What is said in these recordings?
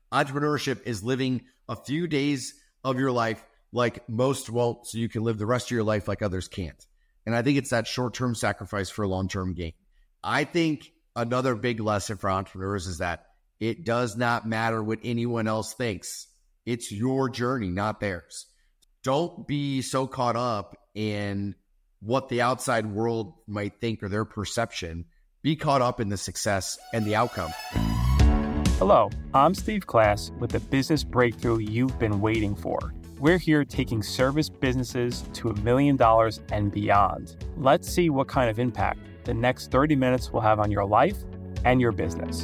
Entrepreneurship is living a few days of your life like most won't, so you can live the rest of your life like others can't. And I think it's that short-term sacrifice for long-term gain. I think another big lesson for entrepreneurs is that it does not matter what anyone else thinks. It's your journey, not theirs. Don't be so caught up in what the outside world might think or their perception. Be caught up in the success and the outcome. Hello, I'm Steve Class with the business breakthrough you've been waiting for. We're here taking service businesses to $1 million and beyond. Let's see what kind of impact the next 30 minutes will have on your life and your business.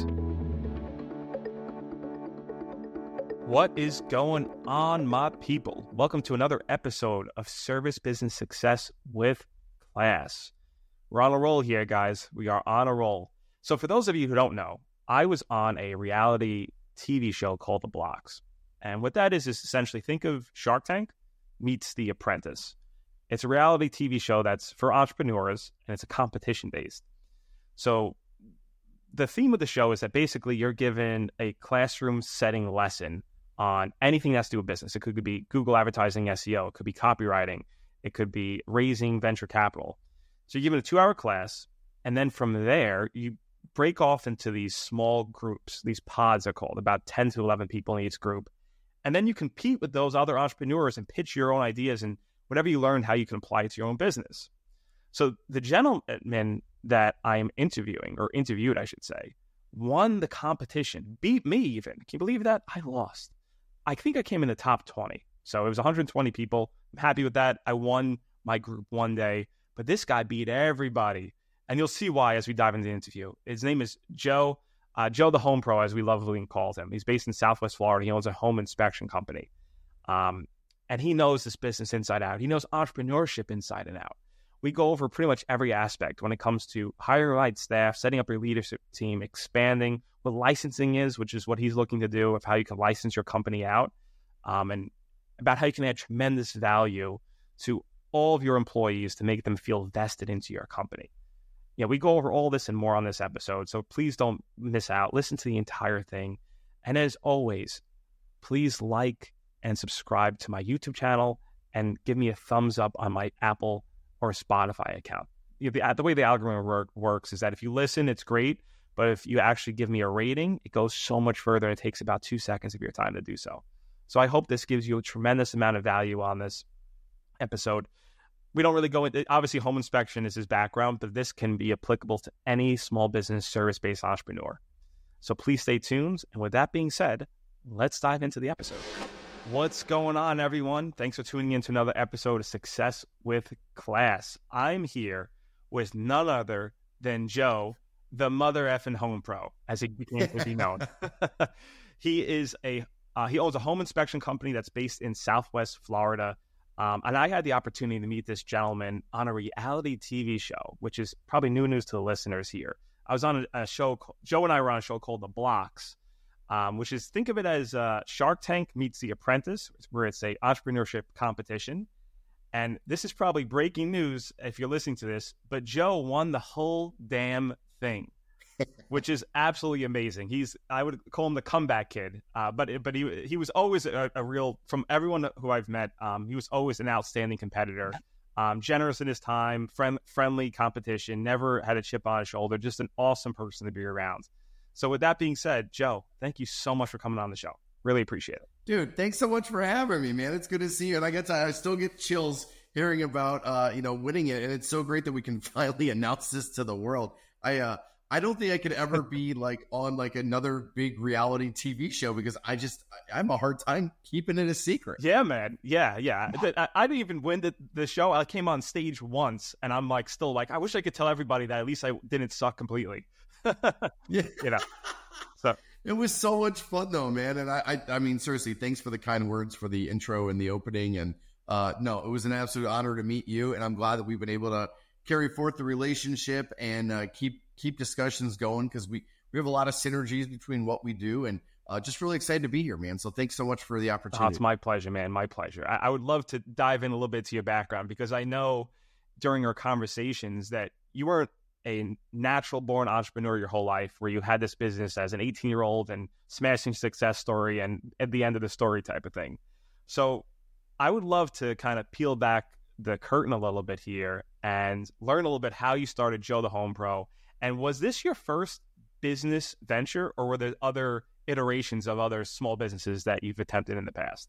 What is going on, my people? Welcome to another episode of Service Business Success with Class. We're on a roll here, guys. We are on a roll. So for those of you who don't know, I was on a reality TV show called The Blocks. And what that is essentially think of Shark Tank meets The Apprentice. It's a reality TV show that's for entrepreneurs, and it's a competition-based. So the theme of the show is that basically you're given a classroom setting lesson on anything that's to do with business. It could be Google advertising, SEO. It could be copywriting. It could be raising venture capital. So you're given a 2-hour class, and then from there, you break off into these small groups. These pods are called, about 10 to 11 people in each group. And then you compete with those other entrepreneurs and pitch your own ideas and whatever you learn, how you can apply it to your own business. So the gentleman that I am interviewing, or interviewed, I should say, won the competition, beat me even. Can you believe that? I lost. I think I came in the top 20. So it was 120 people. I'm happy with that. I won my group one day, but this guy beat everybody. And you'll see why as we dive into the interview. His name is Joe. Joe the Home Pro, as we lovingly call him. He's based in Southwest Florida. He owns a home inspection company. And he knows this business inside out. He knows entrepreneurship inside and out. We go over pretty much every aspect when it comes to hiring the right staff, setting up your leadership team, expanding what licensing is, which is what he's looking to do, of how you can license your company out, and about how you can add tremendous value to all of your employees to make them feel vested into your company. Yeah, we go over all this and more on this episode, so please don't miss out. Listen to the entire thing. And as always, please like and subscribe to my YouTube channel and give me a thumbs up on my Apple or Spotify account. The way the algorithm works is that if you listen, it's great, but if you actually give me a rating, it goes so much further, and it takes about 2 seconds of your time to do so. So I hope this gives you a tremendous amount of value on this episode. We don't really go into, obviously home inspection is his background, but this can be applicable to any small business service-based entrepreneur. So please stay tuned. And with that being said, let's dive into the episode. What's going on, everyone? Thanks for tuning in to another episode of Success with Class. I'm here with none other than Joe, the mother effing home pro, as he became to be known. He owns a home inspection company that's based in Southwest Florida. And I had the opportunity to meet this gentleman on a reality TV show, which is probably new news to the listeners here. I was on a show, Joe and I were on a show called The Blocks, which is, think of it as Shark Tank meets The Apprentice, where it's a entrepreneurship competition. And this is probably breaking news if you're listening to this, but Joe won the whole damn thing, which is absolutely amazing. I would call him the comeback kid, but he was always a real, from everyone who I've met, he was always an outstanding competitor, generous in his time, friendly competition, never had a chip on his shoulder, just an awesome person to be around. So with that being said, Joe, thank you so much for coming on the show. Really appreciate it. Dude, thanks so much for having me, man. It's good to see you. And I still get chills hearing about, winning it. And it's so great that we can finally announce this to the world. I don't think I could ever be on another big reality TV show because I have a hard time keeping it a secret. Yeah, man. Yeah. I didn't even win the show. I came on stage once and I'm I wish I could tell everybody that at least I didn't suck completely. Yeah. So it was so much fun though, man. And I mean, seriously, thanks for the kind words for the intro and the opening. And no, it was an absolute honor to meet you. And I'm glad that we've been able to carry forth the relationship and keep discussions going because we have a lot of synergies between what we do, and just really excited to be here, man. So thanks so much for the opportunity. Oh, it's my pleasure, man. My pleasure. I would love to dive in a little bit to your background because I know during our conversations that you weren't a natural born entrepreneur your whole life, where you had this business as an 18-year-old and smashing success story and at the end of the story type of thing. So I would love to kind of peel back the curtain a little bit here and learn a little bit how you started Joe the Home Pro. And was this your first business venture, or were there other iterations of other small businesses that you've attempted in the past?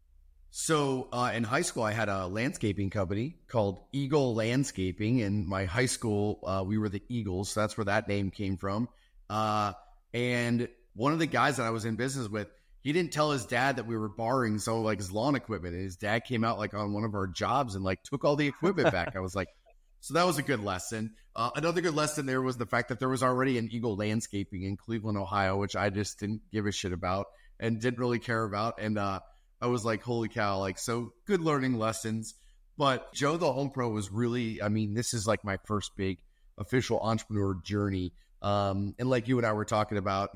So in high school, I had a landscaping company called Eagle Landscaping. In my high school, we were the Eagles. So that's where that name came from. And one of the guys that I was in business with, he didn't tell his dad that we were borrowing some of like his lawn equipment. And his dad came out like on one of our jobs and like took all the equipment back. I was like, so that was a good lesson. Another good lesson there was the fact that there was already an Eagle Landscaping in Cleveland, Ohio, which I just didn't give a shit about and didn't really care about. And I was like, holy cow, like, so good learning lessons. But Joe the Home Pro was really, I mean, this is like my first big official entrepreneur journey. And like you and I were talking about,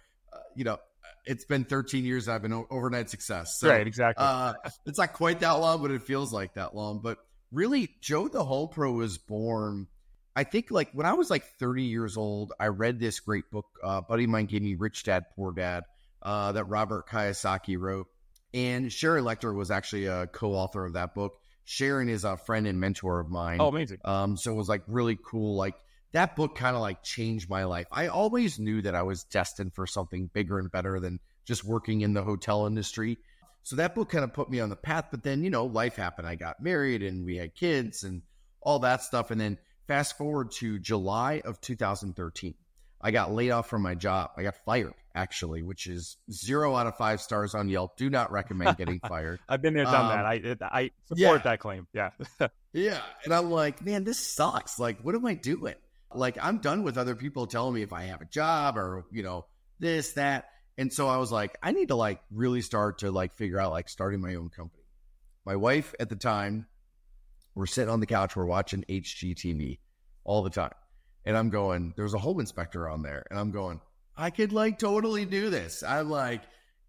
it's been 13 years I've been overnight success. So, right, exactly. It's not quite that long, but it feels like that long. But really, Joe the Home Pro was born, I think, like when I was like 30 years old. I read this great book. A buddy of mine gave me, Rich Dad, Poor Dad, that Robert Kiyosaki wrote. And Sharon Lechter was actually a co-author of that book. Sharon is a friend and mentor of mine. Oh, amazing. So it was like really cool. Like that book kind of like changed my life. I always knew that I was destined for something bigger and better than just working in the hotel industry. So that book kind of put me on the path. But then, life happened. I got married and we had kids and all that stuff. And then fast forward to July of 2013. I got laid off from my job. I got fired, actually, which is 0 out of 5 stars on Yelp. Do not recommend getting fired. I've been there, done that. I support that claim. Yeah. Yeah. And I'm like, man, this sucks. Like, what am I doing? Like, I'm done with other people telling me if I have a job or, this, that. And so I was like, I need to like really start to like figure out like starting my own company. My wife at the time, we're sitting on the couch, we're watching HGTV all the time. And I'm going, there's a home inspector on there. And I'm going, I could like totally do this. I'm like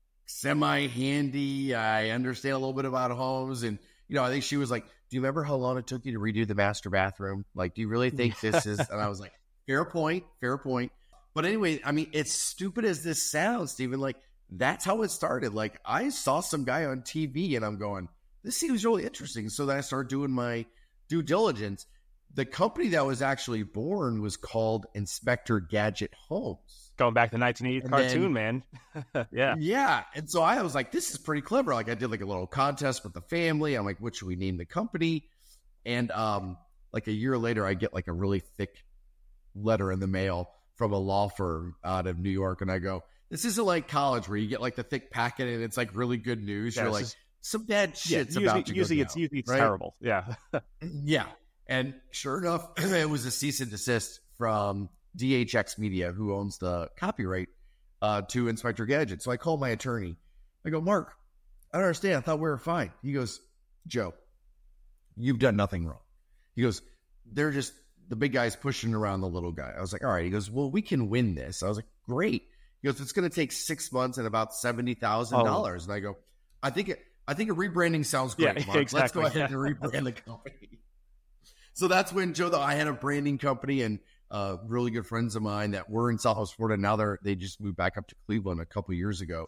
semi-handy. I understand a little bit about homes. And, I think she was like, do you remember how long it took you to redo the master bathroom? Like, do you really think this is? And I was like, fair point. But anyway, I mean, as stupid as this sounds, Stephen, like that's how it started. Like I saw some guy on TV and I'm going, this seems really interesting. So then I started doing my due diligence. The company that was actually born was called Inspector Gadget Homes. Going back to the 1980s cartoon, man. Yeah. Yeah. And so I was like, this is pretty clever. Like I did like a little contest with the family. I'm like, what should we name the company? And like a year later, I get like a really thick letter in the mail from a law firm out of New York. And I go, this isn't like college where you get like the thick packet and it's like really good news. Yeah, you're like, some bad shit's about to go down. Usually it's right? terrible. Yeah. Yeah. And sure enough, it was a cease and desist from DHX Media, who owns the copyright to Inspector Gadget. So I called my attorney. I go, Mark, I don't understand. I thought we were fine. He goes, Joe, you've done nothing wrong. He goes, they're just, the big guy's pushing around the little guy. I was like, all right. He goes, well, we can win this. I was like, great. He goes, it's going to take 6 months and about $70,000. And I go, I think a rebranding sounds great, yeah, Mark. Exactly. Let's go ahead and rebrand the company. So that's when I had a branding company and really good friends of mine that were in Southwest Florida. Now they just moved back up to Cleveland a couple years ago.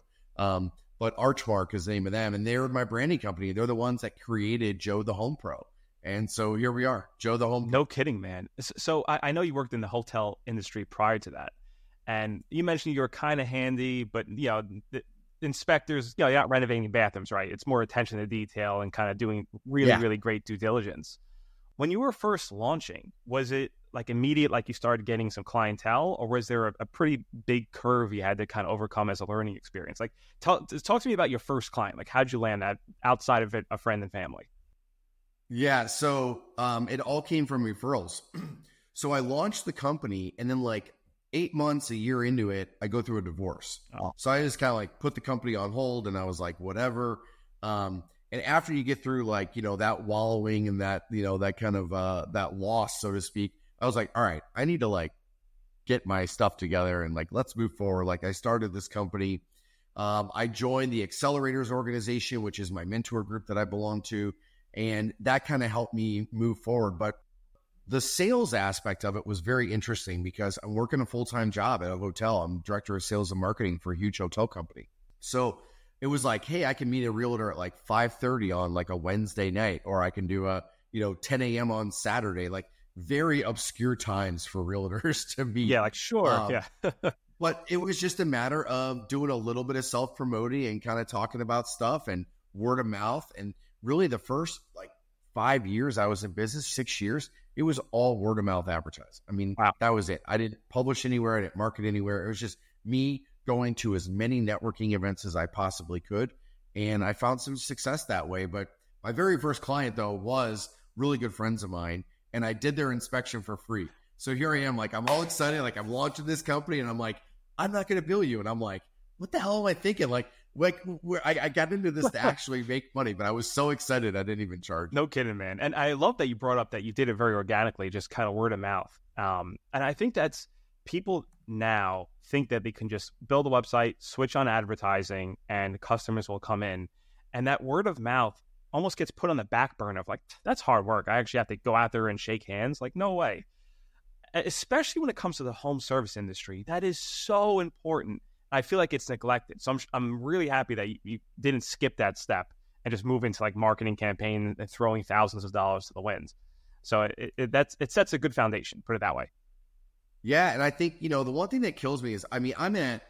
But Archmark is the name of them. And they're my branding company. They're the ones that created Joe the Home Pro. And so here we are, Joe the Home Pro. No kidding, man. So I know you worked in the hotel industry prior to that. And you mentioned you were kind of handy, but, the inspectors, you're not renovating bathrooms, right? It's more attention to detail and kind of doing really great due diligence. When you were first launching, was it like immediate, like you started getting some clientele, or was there a pretty big curve you had to kind of overcome as a learning experience? Like, talk to me about your first client. Like, how'd you land that outside of it, a friend and family? Yeah, so it all came from referrals. So I launched the company, and then like 8 months, a year into it, I go through a divorce. Oh. So I just kind of like put the company on hold, and I was like, whatever. And after you get through like, that wallowing and that, that kind of, that loss, so to speak, I was like, all right, I need to like get my stuff together and like, let's move forward. Like I started this company. I joined the Accelerators organization, which is my mentor group that I belong to. And that kind of helped me move forward. But The sales aspect of it was very interesting because I'm working a full-time job at a hotel. I'm director of sales and marketing for a huge hotel company. So it was like, hey, I can meet a realtor at like 5:30 on like a Wednesday night, or I can do a, 10 a.m. on Saturday, like very obscure times for realtors to meet. Yeah, like sure. Yeah. But it was just a matter of doing a little bit of self-promoting and kind of talking about stuff and word of mouth. And really the first like 5 years I was in business, 6 years, it was all word of mouth advertising. I mean, wow. That was it. I didn't publish anywhere. I didn't market anywhere. It was just me going to as many networking events as I possibly could. And I found some success that way. But my very first client, though, was really good friends of mine. And I did their inspection for free. So here I am, like, I'm all excited. Like, I'm launching this company. And I'm like, I'm not going to bill you. And I'm like, what the hell am I thinking? Like I got into this to actually make money, but I was so excited I didn't even charge. No kidding, man. And I love that you brought up that you did it very organically, just kind of word of mouth. And I think that's people now think that they can just build a website, switch on advertising, and customers will come in. And that word of mouth almost gets put on the back burner of like, that's hard work. I actually have to go out there and shake hands. Like, no way. Especially when it comes to the home service industry, that is so important. I feel like it's neglected. So I'm really happy that you didn't skip that step and just move into like marketing campaign and throwing thousands of dollars to the winds. So it sets a good foundation, put it that way. Yeah. And I think, the one thing that kills me is, I'm at,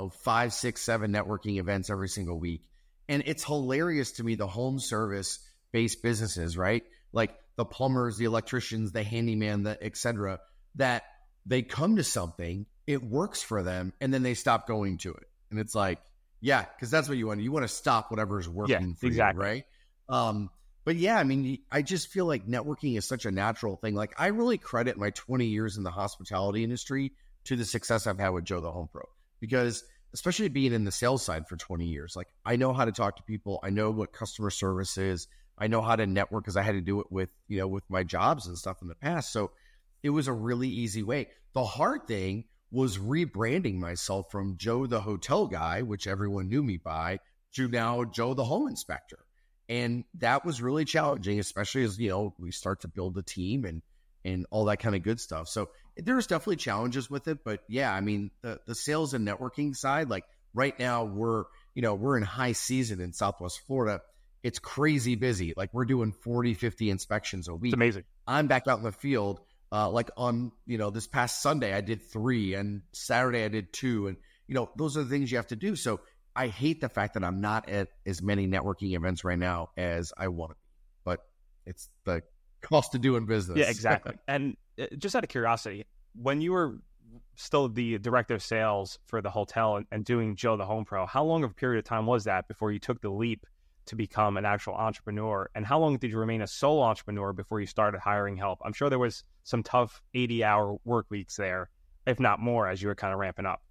5, 6, 7 networking events every single week. And it's hilarious to me, the home service based businesses, right? Like the plumbers, the electricians, the handyman, the et cetera, that they come to something, it works for them, and then they stop going to it. And it's like, yeah, because that's what you want. You want to stop whatever's working for exactly. you, right? But yeah, I just feel like networking is such a natural thing. Like I really credit my 20 years in the hospitality industry to the success I've had with Joe the Home Pro, because especially being in the sales side for 20 years, like I know how to talk to people. I know what customer service is. I know how to network because I had to do it with, with my jobs and stuff in the past. So it was a really easy way. The hard thing was rebranding myself from Joe the hotel guy, which everyone knew me by, to now Joe the home inspector. And that was really challenging, especially as, we start to build a team and all that kind of good stuff. So there's definitely challenges with it. But yeah, the sales and networking side, like right now we're in high season in Southwest Florida. It's crazy busy. Like we're doing 40, 50 inspections a week. It's amazing. I'm back out in the field. Like on, this past Sunday, I did 3 and Saturday I did 2. And, those are the things you have to do. So I hate the fact that I'm not at as many networking events right now as I want to be, but it's the cost of doing business. Yeah, exactly. And just out of curiosity, when you were still the director of sales for the hotel and doing Joe the Home Pro, how long of a period of time was that before you took the leap to become an actual entrepreneur? And how long did you remain a sole entrepreneur before you started hiring help? I'm sure there was some tough 80-hour work weeks there, if not more, as you were kind of ramping up.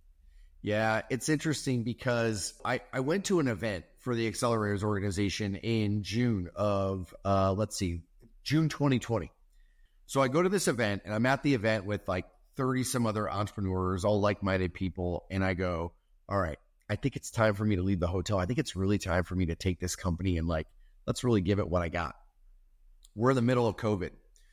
Yeah, it's interesting because I went to an event for the Accelerators organization in June of, June 2020. So I go to this event and I'm at the event with like 30 some other entrepreneurs, all like-minded people. And I go, all right, I think it's time for me to leave the hotel. I think it's really time for me to take this company and like, let's really give it what I got. We're in the middle of COVID.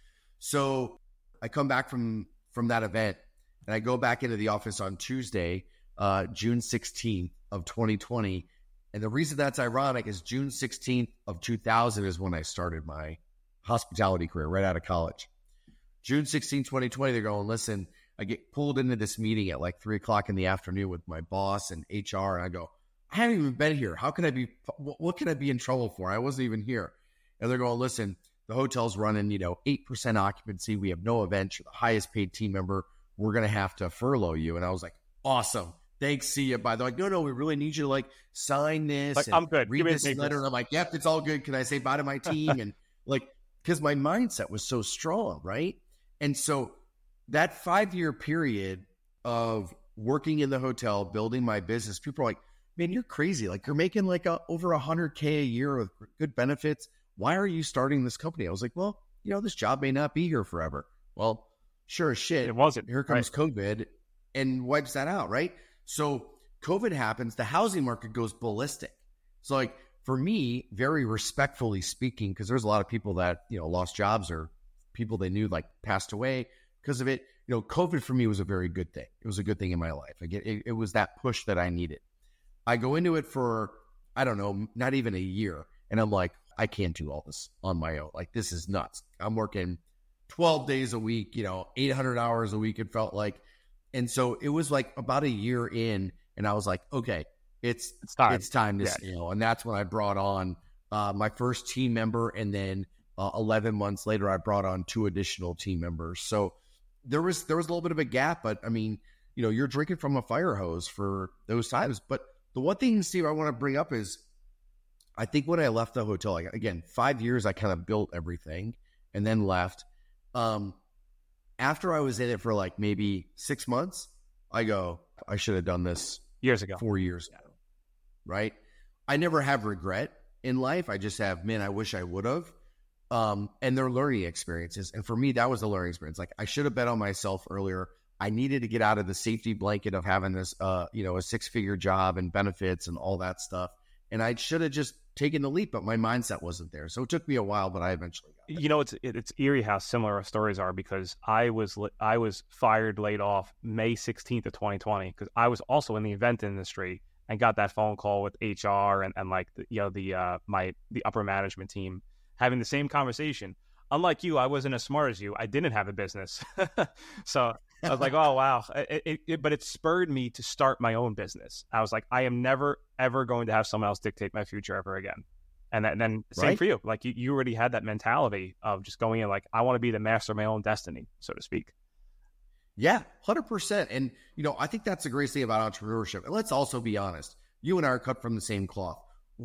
So I come back from that event and I go back into the office on Tuesday, June 16th of 2020. And the reason that's ironic is June 16th of 2000 is when I started my hospitality career right out of college. June 16th, 2020, they're going, listen, I get pulled into this meeting at like 3:00 in the afternoon with my boss and HR. And I go, I haven't even been here. How can I be, what can I be in trouble for? I wasn't even here. And they're going, listen, the hotel's running, 8% occupancy. We have no events. You're the highest paid team member. We're going to have to furlough you. And I was like, awesome. Thanks. See you. Bye. They're like, no, we really need you to like sign this. Like, I'm good. Read this letter. And I'm like, yep, it's all good. Can I say bye to my team? And like, because my mindset was so strong, right? And so that 5-year period of working in the hotel, building my business, people are like, man, you're crazy. Like you're making like over $100K a year with good benefits. Why are you starting this company? I was like, well, this job may not be here forever. Well, sure as shit. It wasn't. Here comes COVID and wipes that out, right? So COVID happens, the housing market goes ballistic. So like for me, very respectfully speaking, because there's a lot of people that, lost jobs or people they knew like passed away because of it. COVID for me was a very good thing. It was a good thing in my life. It was that push that I needed. I go into it for, I don't know, not even a year. And I'm like, I can't do all this on my own. Like, this is nuts. I'm working 12 days a week, 800 hours a week, it felt like. And so it was like about a year in, and I was like, okay, it's time to scale. And that's when I brought on my first team member. And then 11 months later, I brought on 2 additional team members. So there was a little bit of a gap, but I mean, you're drinking from a fire hose for those times. But the one thing, Steve, I want to bring up is, I think when I left the hotel, like, again, 5 years, I kind of built everything and then left. After I was in it for like maybe 6 months, I go, I should have done this years ago, 4 years ago, right? I never have regret in life. I just have, man, I wish I would have. And they're learning experiences. And for me, that was a learning experience. Like, I should have bet on myself earlier. I needed to get out of the safety blanket of having this, a 6-figure job and benefits and all that stuff. And I should have just taken the leap, but my mindset wasn't there. So it took me a while, but I eventually got there. It's eerie how similar our stories are, because I was fired, laid off May 16th of 2020, because I was also in the event industry and got that phone call with HR and like the upper management team having the same conversation. Unlike you, I wasn't as smart as you. I didn't have a business. So I was like, oh, wow. But it spurred me to start my own business. I was like, I am never, ever going to have someone else dictate my future ever again. And then same Right. for you. Like, you already had that mentality of just going in like, I want to be the master of my own destiny, so to speak. Yeah, 100%. And, I think that's the great thing about entrepreneurship. And let's also be honest. You and I are cut from the same cloth.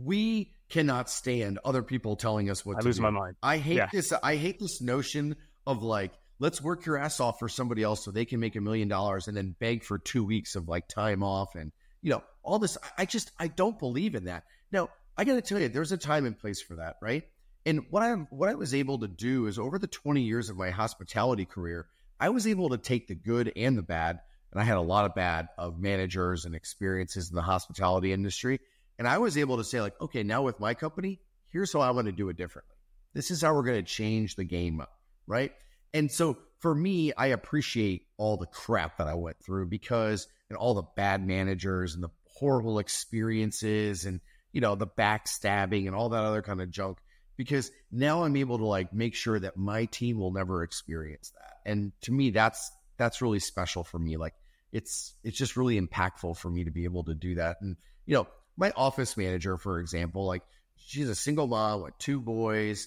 We cannot stand other people telling us what to do. I lose my mind. I hate this. I hate this notion of like, let's work your ass off for somebody else so they can make $1 million and then beg for 2 weeks of like time off and, all this. I don't believe in that. Now, I got to tell you, there's a time and place for that, right? And what I was able to do is, over the 20 years of my hospitality career, I was able to take the good and the bad, and I had a lot of bad of managers and experiences in the hospitality industry. And I was able to say like, okay, now with my company, here's how I want to do it differently. This is how we're going to change the game up, right? And so for me, I appreciate all the crap that I went through and all the bad managers and the horrible experiences and, the backstabbing and all that other kind of junk, because now I'm able to like make sure that my team will never experience that. And to me, that's really special for me. Like, it's just really impactful for me to be able to do that. And, my office manager, for example, like, she's a single mom with 2 boys,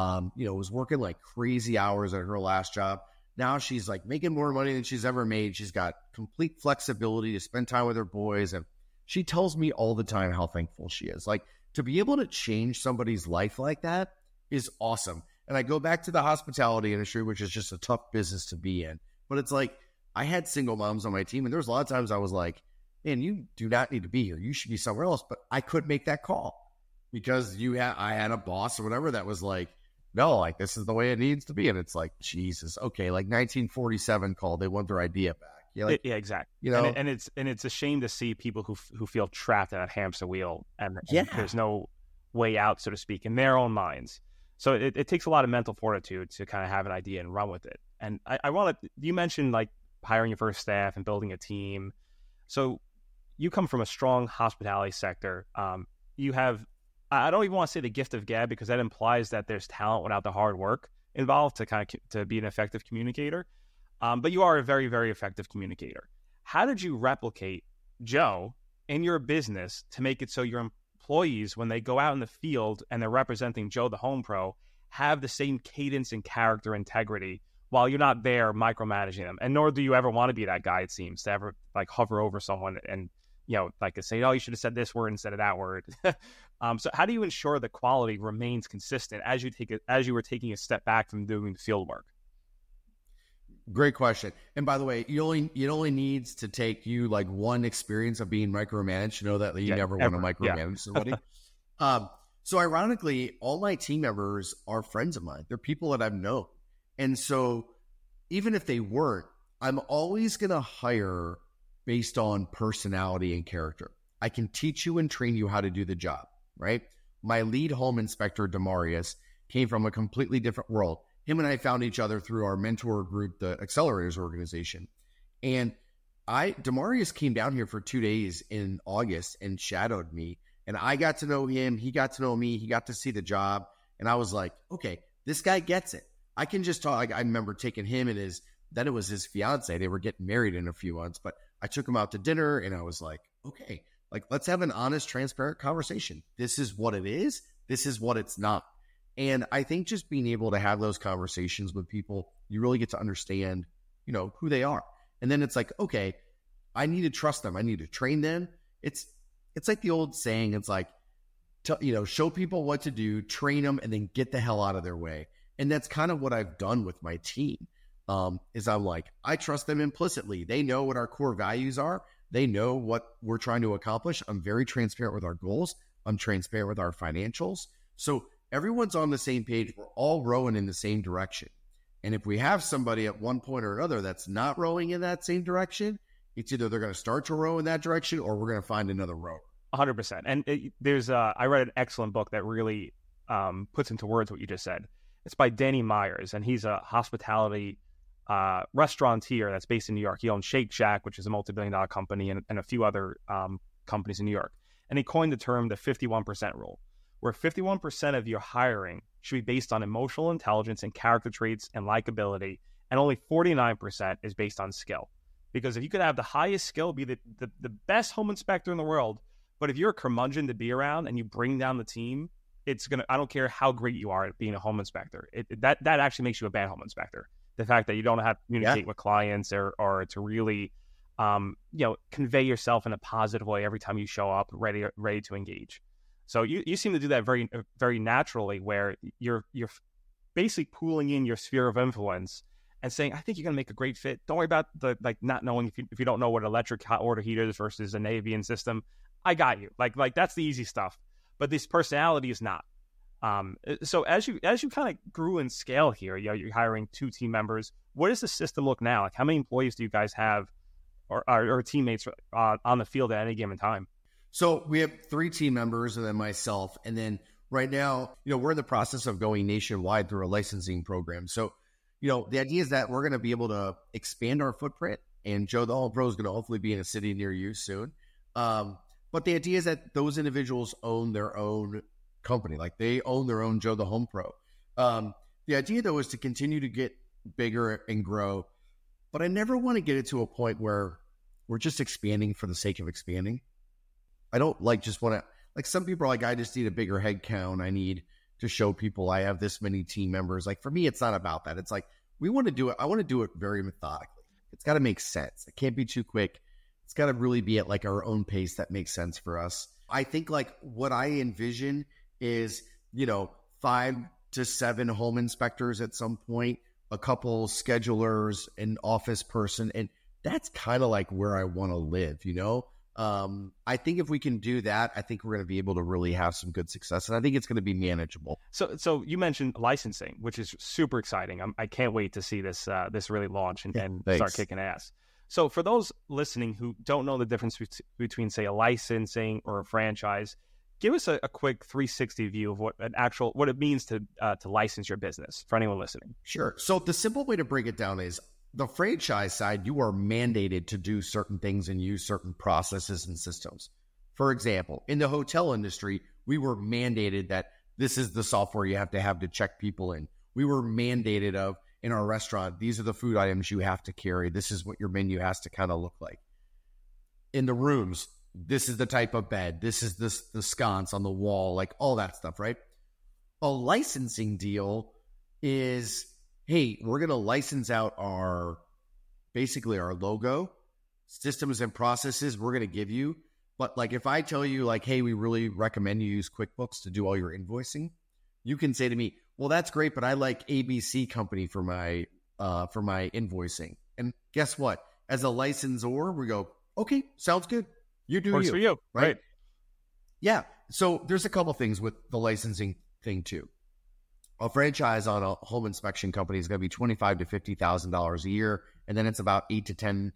was working like crazy hours at her last job. Now she's like making more money than she's ever made. She's got complete flexibility to spend time with her boys. And she tells me all the time how thankful she is. Like, to be able to change somebody's life like that is awesome. And I go back to the hospitality industry, which is just a tough business to be in. But it's like, I had single moms on my team, and there was a lot of times I was like, man, you do not need to be here. You should be somewhere else. But I couldn't make that call because I had a boss or whatever that was like, no, like, this is the way it needs to be. And it's like, Jesus, okay, like 1947 called, they want their idea back. Like, Yeah, exactly. And it's a shame to see people who feel trapped in that hamster wheel and Yeah. there's no way out, so to speak, in their own minds. So it takes a lot of mental fortitude to kind of have an idea and run with it. And I want to, you mentioned like hiring your first staff and building a team. So you come from a strong hospitality sector. You have, I don't even want to say the gift of gab, because that implies that there's talent without the hard work involved to be an effective communicator. But you are a very, very effective communicator. How did you replicate Joe in your business to make it so your employees, when they go out in the field and they're representing Joe the Home Pro, have the same cadence and character integrity while you're not there micromanaging them? And nor do you ever want to be that guy, it seems, to ever like hover over someone and, like to say, oh, you should have said this word instead of that word. So how do you ensure the quality remains consistent as you were taking a step back from doing the field work? Great question. And by the way, it only needs to take you like one experience of being micromanaged to know that you never want to micromanage somebody. So ironically, all my team members are friends of mine. They're people that I've known. And so even if they weren't, I'm always going to hire based on personality and character. I can teach you and train you how to do the job, right? My lead home inspector, Demarius, came from a completely different world. him and I found each other through our mentor group, the Accelerators organization. And Demarius came down here for 2 days in August and shadowed me. And I got to know him. He got to know me. He got to see the job. And I was like, okay, this guy gets it. I can just talk. Like, I remember taking him and then it was his fiance. They were getting married in a few months, but I took him out to dinner and I was like, okay, like, let's have an honest, transparent conversation. This is what it is. This is what it's not. And I think just being able to have those conversations with people, you really get to understand, who they are. And then it's like, okay, I need to trust them. I need to train them. It's like the old saying. It's like, show people what to do, train them, and then get the hell out of their way. And that's kind of what I've done with my team. Is I'm like, I trust them implicitly. They know what our core values are. They know what we're trying to accomplish. I'm very transparent with our goals. I'm transparent with our financials. So everyone's on the same page. We're all rowing in the same direction. And if we have somebody at one point or another that's not rowing in that same direction, it's either they're going to start to row in that direction or we're going to find another rower. 100%. And I read an excellent book that really puts into words what you just said. It's by Danny Myers, and he's a hospitality restaurateur that's based in New York. He owns Shake Shack, which is a multi-billion-dollar company, and a few other companies in New York. And he coined the term the 51% rule, where 51% of your hiring should be based on emotional intelligence and character traits and likability, and only 49% is based on skill. Because if you could have the highest skill, be the best home inspector in the world, but if you're a curmudgeon to be around and you bring down the team, I don't care how great you are at being a home inspector. That actually makes you a bad home inspector. The fact that you don't have to communicate with clients or to really, convey yourself in a positive way every time you show up, ready to engage. So you seem to do that very, very naturally, where you're basically pooling in your sphere of influence and saying, I think you're going to make a great fit. Don't worry about not knowing if you don't know what electric hot water heater is versus a Navian system. I got you. Like that's the easy stuff. But this personality is not. So as you kind of grew in scale here, you're hiring 2 team members. What does the system look now? Like, how many employees do you guys have, or teammates on the field at any given time? So we have 3 team members and then myself. And then right now, we're in the process of going nationwide through a licensing program. So, the idea is that we're going to be able to expand our footprint, and Joe the Home Pro is going to hopefully be in a city near you soon. But the idea is that those individuals own their own company. Like, they own their own Joe the Home Pro. The idea, though, is to continue to get bigger and grow. But I never want to get it to a point where we're just expanding for the sake of expanding. I don't just want to, some people are like, I just need a bigger head count. I need to show people I have this many team members. Like, for me, it's not about that. It's like, we want to do it. I want to do it very methodically. It's got to make sense. It can't be too quick. It's got to really be at our own pace that makes sense for us. I think what I envision is, 5 to 7 home inspectors at some point, a couple schedulers, an office person. And that's kind of where I want to live, I think if we can do that, I think we're going to be able to really have some good success. And I think it's going to be manageable. So you mentioned licensing, which is super exciting. I can't wait to see this really launch and start kicking ass. So for those listening who don't know the difference between, say, a licensing or a franchise, give us a quick 360 view of what it means to license your business for anyone listening. Sure. So the simple way to break it down is the franchise side, you are mandated to do certain things and use certain processes and systems. For example, in the hotel industry, we were mandated that this is the software you have to check people in. We were mandated in our restaurant, these are the food items you have to carry. This is what your menu has to kind of look like. In the rooms, this is the type of bed. This is the sconce on the wall, all that stuff, right? A licensing deal is, hey, we're going to license out our logo, systems and processes we're going to give you. But if I tell you hey, we really recommend you use QuickBooks to do all your invoicing, you can say to me, well, that's great, but I like ABC company for my invoicing. And guess what? As a licensor, we go, okay, sounds good. You do Works you. For you, right? Yeah. So there's a couple things with the licensing thing too. A franchise on a home inspection company is going to be $25,000 to $50,000 a year, and then it's about 8 to 10,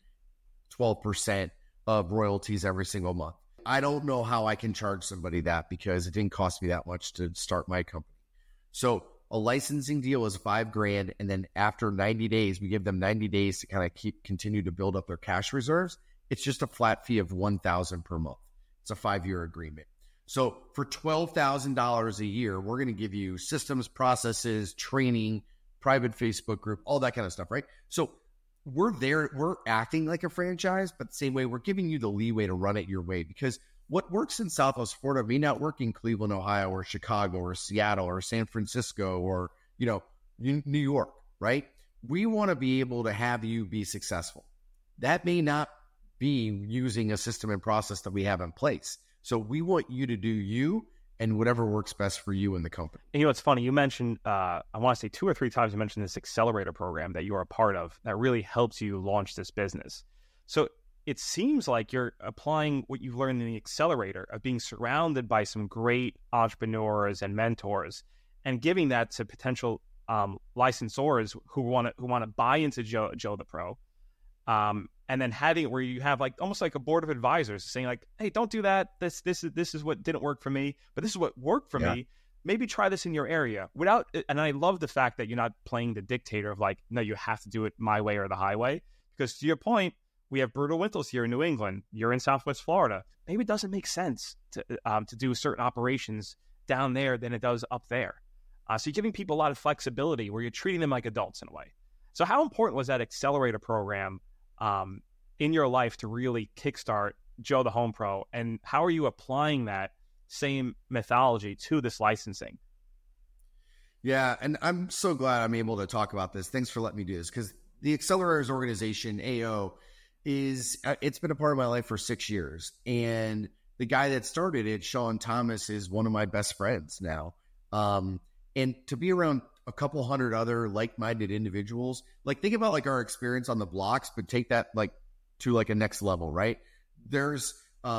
12% of royalties every single month. I don't know how I can charge somebody that because it didn't cost me that much to start my company. So a licensing deal is $5,000. And then after 90 days, we give them 90 days to kind of continue to build up their cash reserves. It's just a flat fee of $1,000 per month. It's a 5-year agreement. So for $12,000 a year, we're going to give you systems, processes, training, private Facebook group, all that kind of stuff, right? So we're there, we're acting like a franchise, but the same way we're giving you the leeway to run it your way, because what works in Southwest Florida may not work in Cleveland, Ohio, or Chicago, or Seattle, or San Francisco, or, New York, right? We want to be able to have you be successful. That may not be using a system and process that we have in place. So we want you to do you and whatever works best for you and the company. And it's funny. You mentioned, I want to say 2 or 3 times, you mentioned this accelerator program that you are a part of that really helps you launch this business. So it seems like you're applying what you've learned in the accelerator of being surrounded by some great entrepreneurs and mentors and giving that to potential licensors who want to buy into Joe the Pro. And then having it where you have almost like a board of advisors saying hey, don't do that. This is what didn't work for me, but this is what worked for me. Maybe try this in your area and I love the fact that you're not playing the dictator of no, you have to do it my way or the highway, because to your point, we have brutal winters here in New England. You're in Southwest Florida. Maybe it doesn't make sense to do certain operations down there than it does up there. So you're giving people a lot of flexibility where you're treating them like adults in a way. So how important was that accelerator program in your life to really kickstart Joe the Home Pro, and how are you applying that same methodology to this licensing? Yeah, and I'm so glad I'm able to talk about this. Thanks for letting me do this, because the Accelerators organization, AO, it's been a part of my life for 6 years. And the guy that started it, Sean Thomas, is one of my best friends now. And to be around a couple hundred other like-minded individuals, think about our experience on the blocks, but take that to a next level, right? There's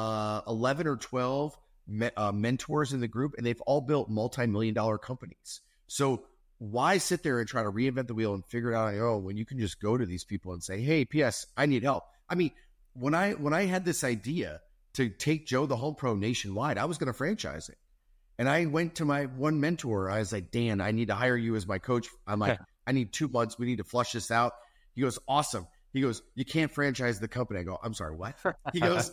11 or 12 mentors in the group, and they've all built multi-million-dollar companies. So why sit there and try to reinvent the wheel and figure it out on your own when you can just go to these people and say, hey, PS, I need help. I mean, when I had this idea to take Joe the Home Pro nationwide, I was going to franchise it. And I went to my one mentor. I was like, Dan, I need to hire you as my coach. I'm like, I need 2 months. We need to flush this out. He goes, awesome. He goes, you can't franchise the company. I go, I'm sorry, what? He goes,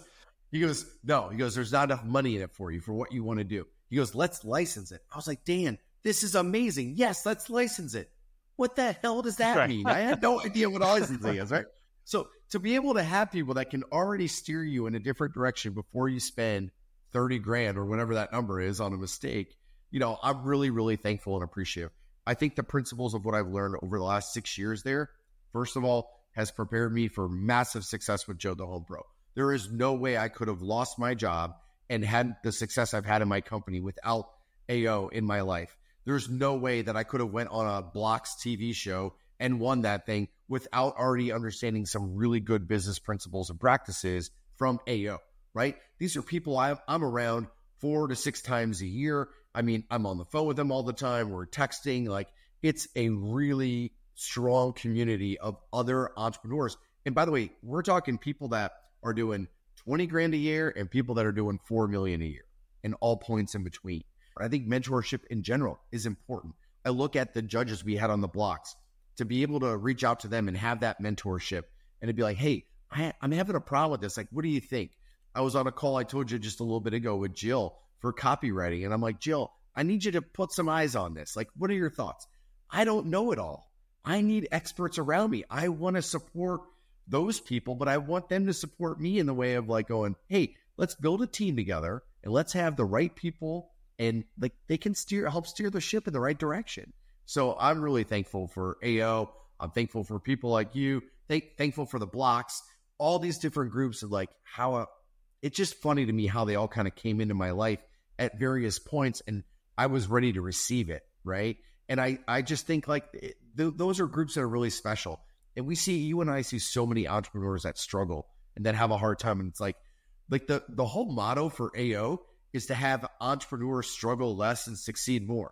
no. He goes, there's not enough money in it for you for what you want to do. He goes, let's license it. I was like, Dan, this is amazing. Yes, let's license it. What the hell does that mean? I had no idea what licensing is, right? So to be able to have people that can already steer you in a different direction before you spend $30,000 or whatever that number is on a mistake, I'm really, really thankful and appreciative. I think the principles of what I've learned over the last 6 years there, first of all, has prepared me for massive success with Joe the Home Pro. There is no way I could have lost my job and had the success I've had in my company without AO in my life. There's no way that I could have went on a Blocks TV show and won that thing without already understanding some really good business principles and practices from AO, right? These are people I'm around 4 to 6 times a year. I mean, I'm on the phone with them all the time. We're texting. It's a really strong community of other entrepreneurs. And by the way, we're talking people that are doing $20,000 a year and people that are doing $4 million a year and all points in between. I think mentorship in general is important. I look at the judges we had on the blocks, to be able to reach out to them and have that mentorship and to be like, hey, I'm having a problem with this. What do you think? I was on a call, I told you just a little bit ago, with Jill for copywriting. And I'm like, Jill, I need you to put some eyes on this. What are your thoughts? I don't know it all. I need experts around me. I want to support those people, but I want them to support me in the way of going, hey, let's build a team together and let's have the right people, and they can help steer the ship in the right direction. So I'm really thankful for AO. I'm thankful for people like you. Thankful for the blocks, all these different groups of how it's just funny to me how they all kind of came into my life at various points, and I was ready to receive it, right? And I just think those are groups that are really special. And you and I see so many entrepreneurs that struggle and that have a hard time. And it's the whole motto for AO is to have entrepreneurs struggle less and succeed more.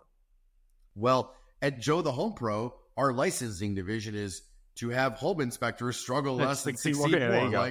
Well, at Joe the Home Pro, our licensing division is to have home inspectors struggle less and succeed more.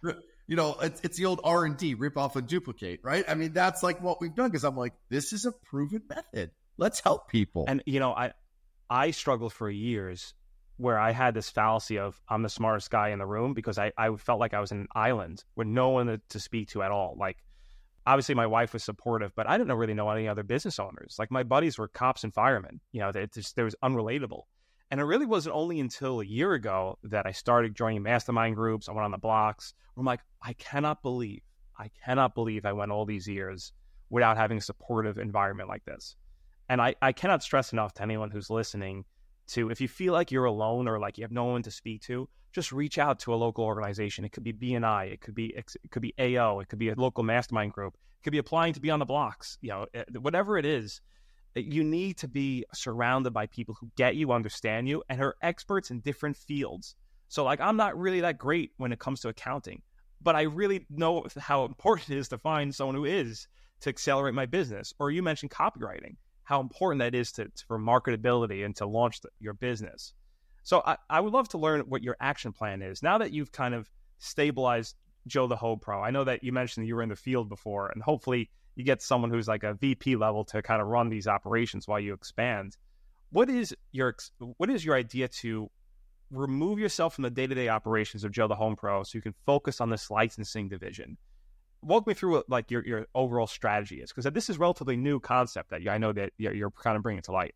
It's the old R&D, rip off and duplicate, right? I mean, that's what we've done, because I'm like, this is a proven method. Let's help people. And, I struggled for years where I had this fallacy of I'm the smartest guy in the room because I felt like I was in an island with no one to speak to at all. Like, obviously my wife was supportive, but I didn't really know any other business owners. Like, my buddies were cops and firemen. There was unrelatable. And it really wasn't only until a year ago that I started joining mastermind groups. I went on the blocks. I'm like, I cannot believe I went all these years without having a supportive environment like this. And I cannot stress enough to anyone who's listening to, if you feel like you're alone or like you have no one to speak to, just reach out to a local organization. It could be BNI, it could be AO, it could be a local mastermind group, it could be applying to be on the blocks. Whatever it is, you need to be surrounded by people who get you, understand you, and are experts in different fields. So, like, I'm not really that great when it comes to accounting, but I really know how important it is to find someone who is, to accelerate my business. Or you mentioned copywriting, how important that is for marketability and to launch your business. So I would love to learn what your action plan is now that you've kind of stabilized Joe the Home Pro. I know that you mentioned you were in the field before, and hopefully you get someone who's like a VP level to kind of run these operations while you expand. What is your idea to remove yourself from the day-to-day operations of Joe the Home Pro so you can focus on this licensing division? Walk me through what like your overall strategy is, because this is a relatively new concept that I know that you're kind of bringing to light.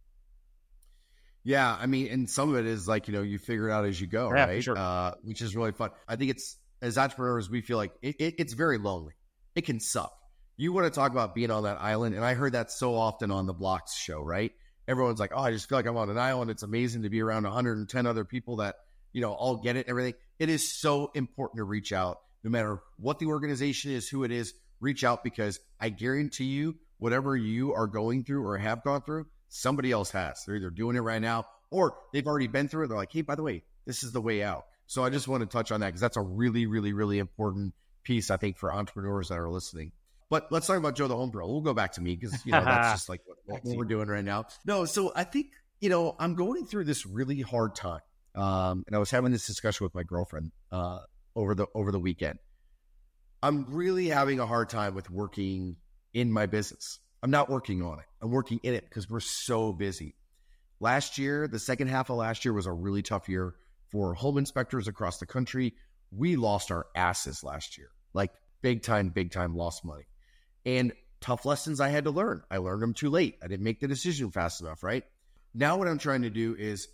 Yeah, I mean, and some of it is like, you figure it out as you go, yeah, right? Sure. Which is really fun. I think as entrepreneurs, we feel like it's very lonely. It can suck. You want to talk about being on that island, and I heard that so often on the Blocks show, right? Everyone's like, oh, I just feel like I'm on an island. It's amazing to be around 110 other people that, all get it and everything. It is so important to reach out. No matter what the organization is, who it is, reach out, because I guarantee you, whatever you are going through or have gone through, somebody else has. They're either doing it right now or they've already been through it. They're like, hey, by the way, this is the way out. So I just want to touch on that because that's a really, really, really important piece, I think, for entrepreneurs that are listening. But let's talk about Joe the Home Pro. We'll go back to me because, that's just like what we're doing right now. No, so I think, I'm going through this really hard time. And I was having this discussion with my girlfriend over the weekend. I'm really having a hard time with working in my business. I'm not working on it. I'm working in it because we're so busy. Last year, the second half of last year was a really tough year for home inspectors across the country. We lost our asses last year, like big time lost money. And tough lessons I had to learn. I learned them too late. I didn't make the decision fast enough, right? Now what I'm trying to do is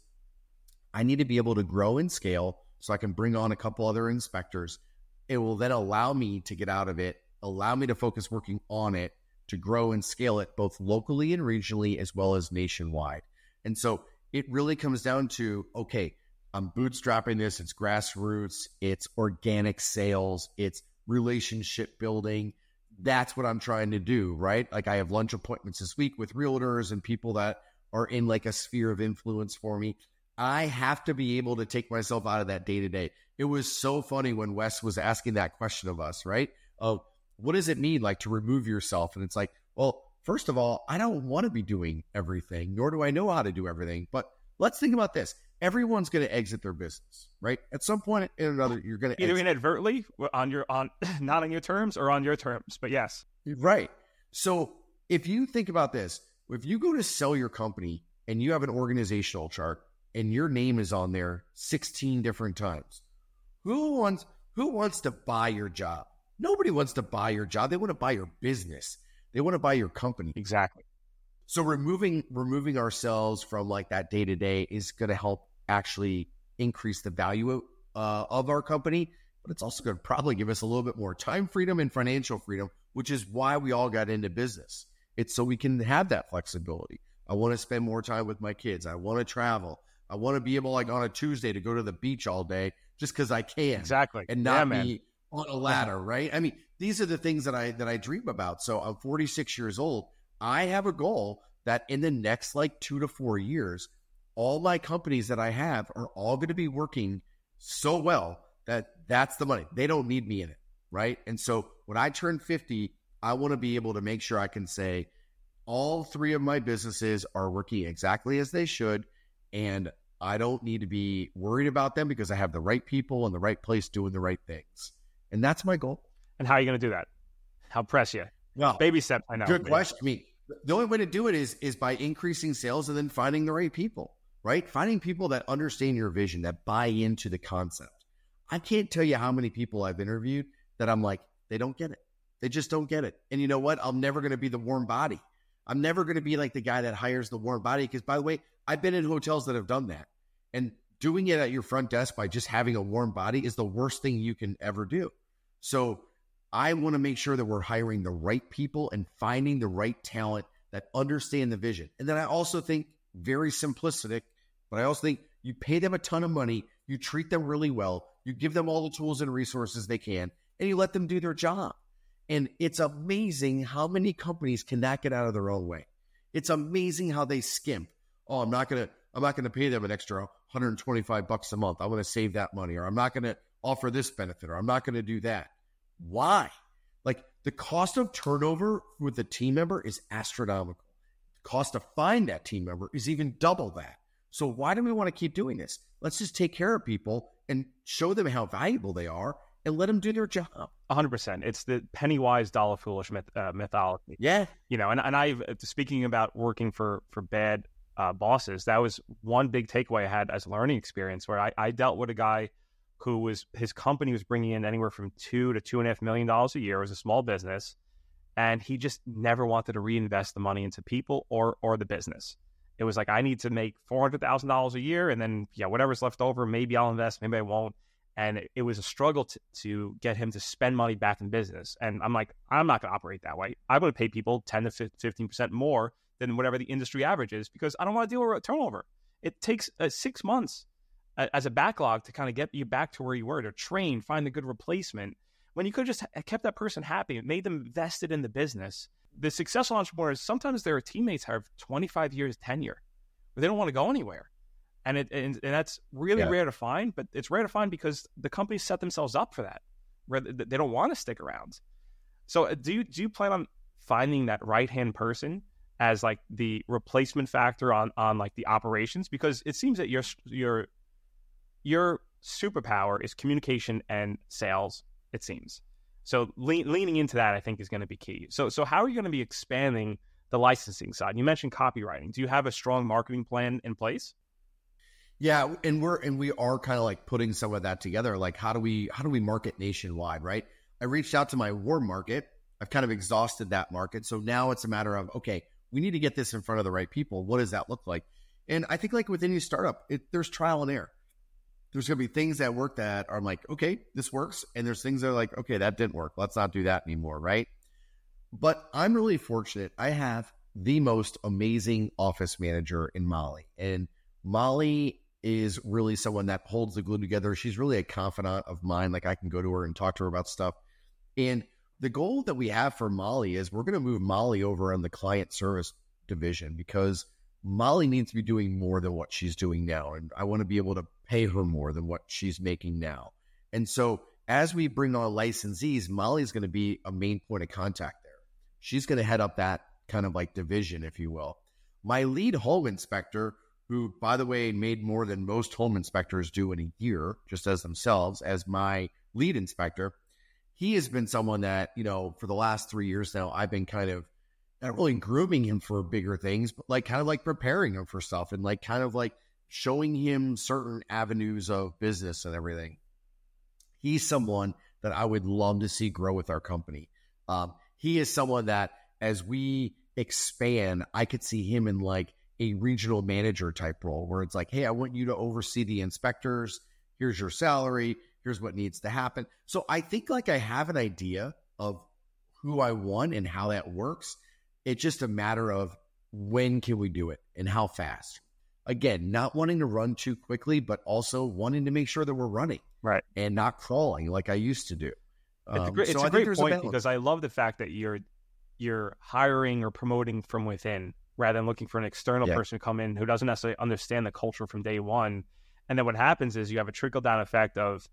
I need to be able to grow and scale so I can bring on a couple other inspectors. It will then allow me to get out of it, allow me to focus working on it, to grow and scale it both locally and regionally as well as nationwide. And so it really comes down to, okay, I'm bootstrapping this. It's grassroots. It's organic sales. It's relationship building. That's what I'm trying to do, right? Like, I have lunch appointments this week with realtors and people that are in like a sphere of influence for me. I have to be able to take myself out of that day to day. It was so funny when Wes was asking that question of us, right? Of what does it mean like to remove yourself? And it's like, well, first of all, I don't want to be doing everything, nor do I know how to do everything. But let's think about this. Everyone's going to exit their business, right? At some point or another, you're going to either inadvertently on not on your terms or on your terms, but yes. Right. So if you think about this, if you go to sell your company and you have an organizational chart and your name is on there 16 different times, who wants to buy your job? Nobody wants to buy your job. They want to buy your business. They want to buy your company. Exactly. So removing ourselves from like that day to day is going to help actually increase the value of our company, but it's also going to probably give us a little bit more time freedom and financial freedom, which is why we all got into business. It's so we can have that flexibility. I want to spend more time with my kids. I want to travel. I want to be able, like on a Tuesday, to go to the beach all day just because I can. Exactly. And not be on a ladder, right? I mean, these are the things that I dream about. So I'm 46 years old. I have a goal that in the next like 2 to 4 years, all my companies that I have are all going to be working so well that that's the money. They don't need me in it, right? And so when I turn 50, I want to be able to make sure I can say all 3 of my businesses are working exactly as they should, and I don't need to be worried about them because I have the right people in the right place doing the right things. And that's my goal. And how are you going to do that? I'll press you. Well, baby steps, I know. Good question. I mean, The only way to do it is by increasing sales and then finding the right people, right? Finding people that understand your vision, that buy into the concept. I can't tell you how many people I've interviewed that I'm like, they don't get it. They just don't get it. And you know what? I'm never going to be the warm body. I'm never going to be like the guy that hires the warm body. Because by the way, I've been in hotels that have done that. And doing it at your front desk by just having a warm body is the worst thing you can ever do. So I want to make sure that we're hiring the right people and finding the right talent that understand the vision. And then I also think, very simplistic, but I also think you pay them a ton of money, you treat them really well, you give them all the tools and resources they can, and you let them do their job. And it's amazing how many companies cannot get out of their own way. It's amazing how they skimp. Oh, I'm not gonna pay them an extra $125 a month. I want to save that money, or I'm not going to offer this benefit, or I'm not going to do that. Why? Like, the cost of turnover with a team member is astronomical. The cost to find that team member is even double that. So why do we want to keep doing this? Let's just take care of people and show them how valuable they are and let them do their job. 100%. It's the penny wise, dollar foolish mythology. Yeah. You know, and I've, speaking about working for bad bosses, that was one big takeaway I had as a learning experience, where I dealt with a guy who his company was bringing in anywhere from $2 to $2.5 million a year. It was a small business, and he just never wanted to reinvest the money into people or the business. It was like, I need to make $400,000 a year, and then whatever's left over, maybe I'll invest, maybe I won't. And it was a struggle to get him to spend money back in business. And I'm like, I'm not going to operate that way. I'm going to pay people 10 to 15% more than whatever the industry average is, because I don't want to deal with turnover. It takes 6 months as a backlog to kind of get you back to where you were, to train, find a good replacement, when you could have just kept that person happy, made them vested in the business. The successful entrepreneurs, sometimes their teammates have 25 years tenure, but they don't want to go anywhere. And that's really rare to find, but it's rare to find because the companies set themselves up for that, where they don't want to stick around. So do you plan on finding that right-hand person as like the replacement factor on like the operations? Because it seems that your superpower is communication and sales, it seems. So leaning into that, I think, is going to be key. So how are you going to be expanding the licensing side? You mentioned copywriting. Do you have a strong marketing plan in place? Yeah, and we are kind of like putting some of that together. Like, how do we market nationwide, right? I reached out to my warm market. I've kind of exhausted that market. So now it's a matter of, okay, we need to get this in front of the right people. What does that look like? And I think like with any startup, there's trial and error. There's going to be things that work that are like, okay, this works. And there's things that are like, okay, that didn't work. Let's not do that anymore, right? But I'm really fortunate. I have the most amazing office manager in Molly. And Molly is really someone that holds the glue together. She's really a confidant of mine. Like, I can go to her and talk to her about stuff. And the goal that we have for Molly is we're going to move Molly over on the client service division, because Molly needs to be doing more than what she's doing now. And I want to be able to pay her more than what she's making now. And so as we bring on licensees, Molly's going to be a main point of contact there. She's going to head up that kind of like division, if you will. My lead home inspector, who, by the way, made more than most home inspectors do in a year, just as themselves, as my lead inspector, he has been someone that, for the last 3 years now, I've been kind of not really grooming him for bigger things, but like kind of like preparing him for stuff and like kind of like showing him certain avenues of business and everything. He's someone that I would love to see grow with our company. He is someone that, as we expand, I could see him in like a regional manager type role, where it's like, hey, I want you to oversee the inspectors. Here's your salary. Here's what needs to happen. So I think like I have an idea of who I want and how that works. It's just a matter of when can we do it and how fast. Again, not wanting to run too quickly, but also wanting to make sure that we're running, right, and not crawling like I used to do. It's a great point, because I love the fact that you're hiring or promoting from within, rather than looking for an external person to come in who doesn't necessarily understand the culture from day one. And then what happens is you have a trickle-down effect of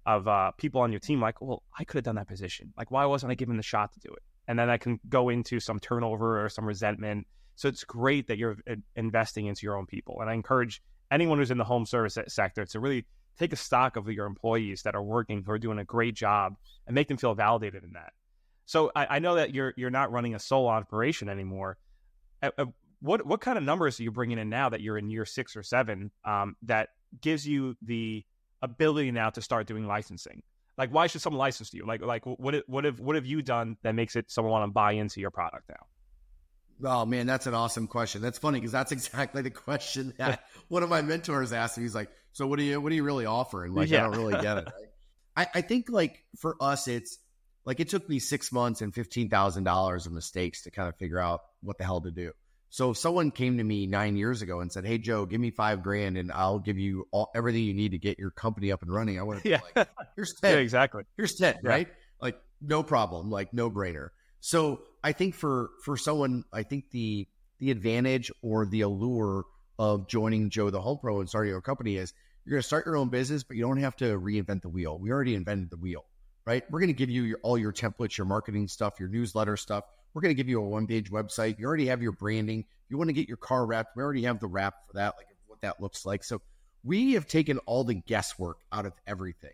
people on your team like, well, I could have done that position. Like, why wasn't I given the shot to do it? And then that can go into some turnover or some resentment. So it's great that you're investing into your own people. And I encourage anyone who's in the home service sector to really take a stock of your employees that are working, who are doing a great job, and make them feel validated in that. So I know that you're not running a sole operation anymore. what kind of numbers are you bringing in now that you're in year 6 or 7 that gives you the ability now to start doing licensing? Like, why should someone license to you? Like what have you done that makes it someone want to buy into your product now? Oh man, that's an awesome question. That's funny because that's exactly the question that one of my mentors asked me. He's like, "So what are you really offering?" Like, I don't really get it. I think like for us, it's like it took me 6 months and $15,000 of mistakes to kind of figure out what the hell to do. So if someone came to me 9 years ago and said, "Hey Joe, give me $5,000 and I'll give you everything you need to get your company up and running," I would have been like, "Here's 10, exactly. Here's 10, right? Like no problem, like no brainer." So I think for someone, I think the advantage or the allure of joining Joe the Home Pro and starting your company is you're going to start your own business, but you don't have to reinvent the wheel. We already invented the wheel, right? We're going to give you all your templates, your marketing stuff, your newsletter stuff. We're going to give you a one-page website. You already have your branding. If you want to get your car wrapped, we already have the wrap for that, like what that looks like. So we have taken all the guesswork out of everything.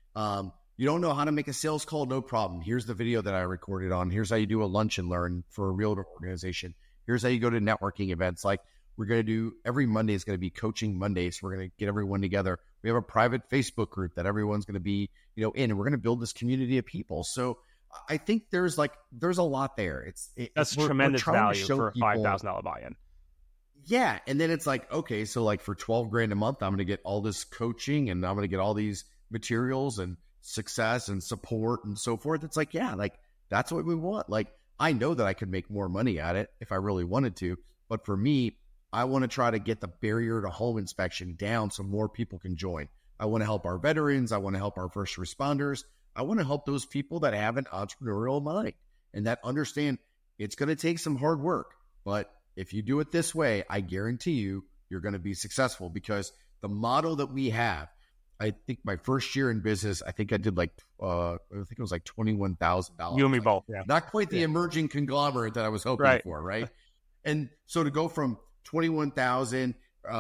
You don't know how to make a sales call? No problem. Here's the video that I recorded on. Here's how you do a lunch and learn for a realtor organization. Here's how you go to networking events. Like we're going to do every Monday is going to be coaching Mondays. So we're going to get everyone together. We have a private Facebook group that everyone's going to be, in, and we're going to build this community of people. So I think there's a lot there. That's tremendous value for a $5,000 buy-in. Yeah. And then it's like, okay, so like for $12,000 a month, I'm going to get all this coaching and I'm going to get all these materials and success and support and so forth. It's like, yeah, like that's what we want. Like, I know that I could make more money at it if I really wanted to, but for me, I want to try to get the barrier to home inspection down so more people can join. I want to help our veterans. I want to help our first responders. I want to help those people that have an entrepreneurial mind and that understand it's going to take some hard work, but if you do it this way, I guarantee you're going to be successful because the model that we have, I think my first year in business, I think I did like, I think it was like $21,000. You and me both, yeah. Not quite the emerging conglomerate that I was hoping for, right? And so to go from 21,000,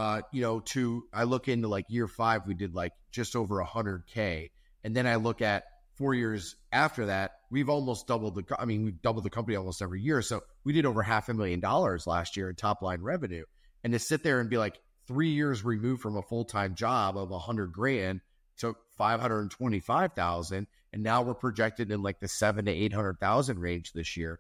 to I look into like year 5, we did like just over 100K, and then I look at 4 years after that, we've almost doubled we've doubled the company almost every year. So we did over $500,000 last year in top line revenue, and to sit there and be like, 3 years removed from a full-time job of $100,000 to 525,000. And now we're projected in like the 700,000 to 800,000 range this year.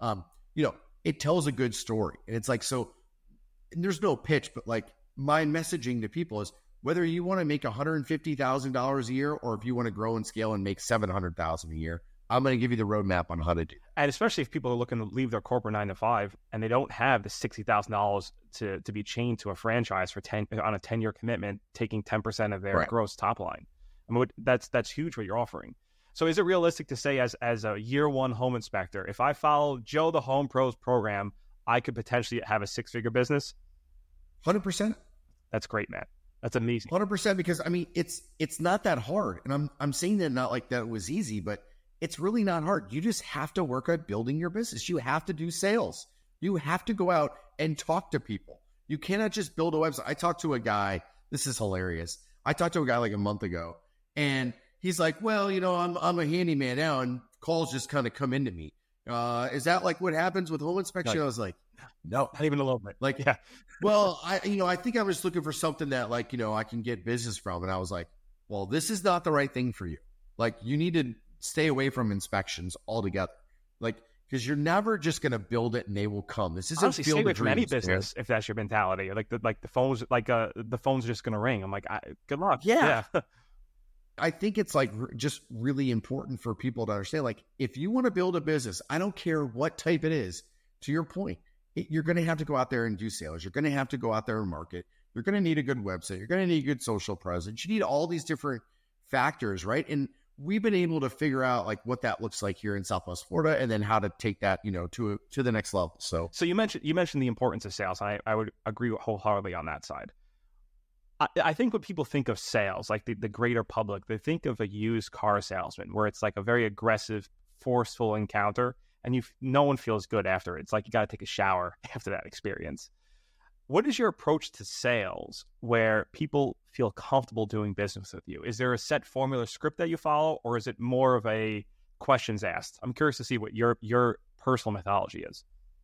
It tells a good story. And it's like, so and there's no pitch, but like my messaging to people is whether you want to make $150,000 a year, or if you want to grow and scale and make $700,000 a year, I'm going to give you the roadmap on how to do that. And especially if people are looking to leave their corporate 9 to 5 and they don't have the $60,000 to be chained to a franchise for on a 10-year commitment, taking 10% of their gross top line. I mean, that's huge what you're offering. So is it realistic to say as a year 1 home inspector, if I follow Joe the Home Pro's program, I could potentially have a 6-figure business? 100%. That's great, man. That's amazing. 100%, because I mean, it's not that hard. And I'm saying that not like that it was easy, but it's really not hard. You just have to work at building your business. You have to do sales. You have to go out and talk to people. You cannot just build a website. I talked to a guy. This is hilarious. I talked to a guy like a month ago, and he's like, well, I'm a handyman now, and calls just kind of come into me. Is that like what happens with home inspection? I was like, no, not even a little bit. Like, yeah. Well, I think I was looking for something that like, I can get business from. And I was like, well, this is not the right thing for you. Like, you need to stay away from inspections altogether. Like, because you're never just going to build it and they will come. This isn't honestly, field stay away of from dreams, any business if that's your mentality. Like the phones, the phone's just going to ring. I'm like, good luck. Yeah. I think it's like just really important for people to understand, like, if you want to build a business, I don't care what type it is, to your point, you're going to have to go out there and do sales. You're going to have to go out there and market. You're going to need a good website. You're going to need a good social presence. You need all these different factors, right? And we've been able to figure out like what that looks like here in Southwest Florida, and then how to take that, to the next level. So you mentioned the importance of sales. I would agree wholeheartedly on that side. I think when people think of sales, like the greater public, they think of a used car salesman, where it's like a very aggressive, forceful encounter, and no one feels good after it. It's like you got to take a shower after that experience. What is your approach to sales where people feel comfortable doing business with you? Is there a set formula script that you follow, or is it more of a questions asked? I'm curious to see what your personal methodology is.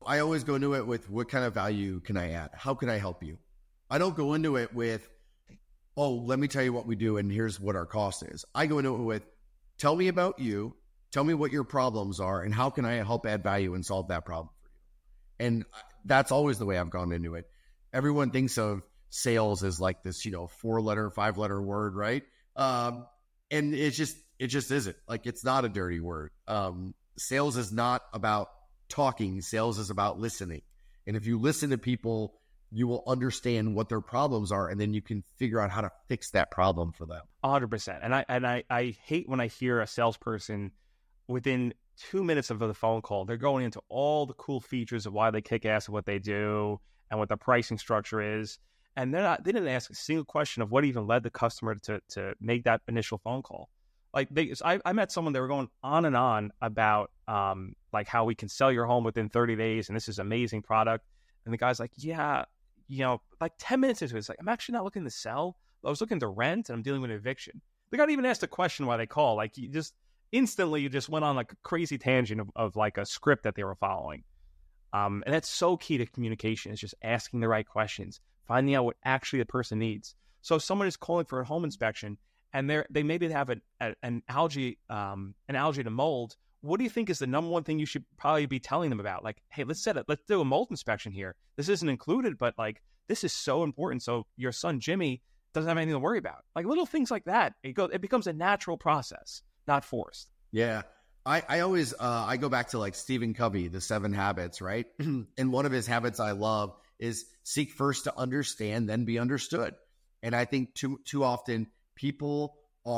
I always go into it with what kind of value can I add? How can I help you? I don't go into it with, oh, let me tell you what we do and here's what our cost is. I go into it with, tell me about you, tell me what your problems are, and how can I help add value and solve that problem for you? And that's always the way I've gone into it. Everyone thinks of sales as like this, 4-letter, 5-letter word, right? And it just isn't. Like, it's not a dirty word. Sales is not about talking. Sales is about listening. And if you listen to people, you will understand what their problems are, and then you can figure out how to fix that problem for them. 100%. And I hate when I hear a salesperson within 2 minutes of the phone call, they're going into all the cool features of why they kick ass at what they do and what the pricing structure is. And they didn't ask a single question of what even led the customer to make that initial phone call. Like I met someone, they were going on and on about like how we can sell your home within 30 days and this is an amazing product. And the guy's like, yeah, like 10 minutes into it, it's like, I'm actually not looking to sell. I was looking to rent and I'm dealing with eviction. The guy even asked a question why they call. Like, you just went on like a crazy tangent of like a script that they were following. And that's so key to communication, is just asking the right questions, finding out what actually the person needs. So if someone is calling for a home inspection and they maybe have an algae to mold, what do you think is the number one thing you should probably be telling them about? Like, hey, let's do a mold inspection here. This isn't included, but like, this is so important. So your son, Jimmy, doesn't have anything to worry about. Like little things like that. It becomes a natural process, not forced. Yeah. I always, I go back to like Stephen Covey, the 7 habits, right? And one of his habits I love is seek first to understand, then be understood. And I think too often people